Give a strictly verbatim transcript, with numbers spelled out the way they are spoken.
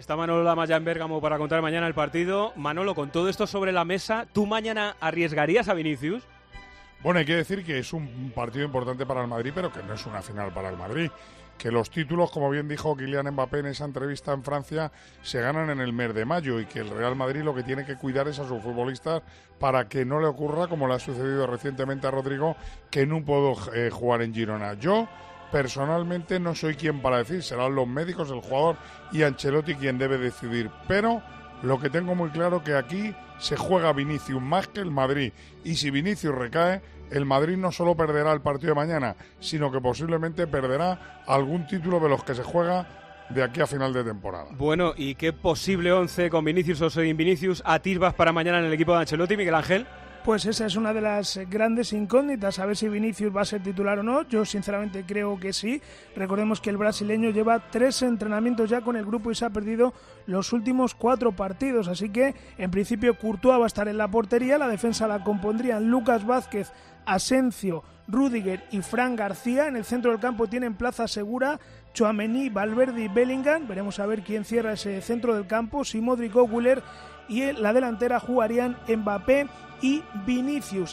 Está Manolo Lama ya en Bérgamo para contar mañana el partido. Manolo, con todo esto sobre la mesa, ¿tú mañana arriesgarías a Vinicius? Bueno, hay que decir que es un partido importante para el Madrid, pero que no es una final para el Madrid. Que los títulos, como bien dijo Kylian Mbappé en esa entrevista en Francia, se ganan en el mes de mayo y que el Real Madrid lo que tiene que cuidar es a sus futbolistas para que no le ocurra, como le ha sucedido recientemente a Rodrigo, que no pudo eh, jugar en Girona. Yo, personalmente, no soy quien para decir, serán los médicos, el jugador y Ancelotti quien debe decidir, pero lo que tengo muy claro que aquí se juega Vinicius más que el Madrid, y si Vinicius recae, el Madrid no solo perderá el partido de mañana, sino que posiblemente perderá algún título de los que se juega de aquí a final de temporada. Bueno, ¿y qué posible once con Vinicius o sin Vinicius atisbas para mañana en el equipo de Ancelotti, Miguel Ángel? Pues esa es una de las grandes incógnitas, a ver si Vinicius va a ser titular o no. Yo sinceramente creo que sí. Recordemos que el brasileño lleva tres entrenamientos ya con el grupo y se ha perdido los últimos cuatro partidos, así que en principio Courtois va a estar en la portería, la defensa la compondrían Lucas Vázquez, Asensio, Rüdiger y Fran García. En el centro del campo tienen plaza segura Tchouaméni, Valverde y Bellingham. Veremos a ver quién cierra ese centro del campo, si Modric o Güler, y en la delantera jugarían Mbappé y Vinicius.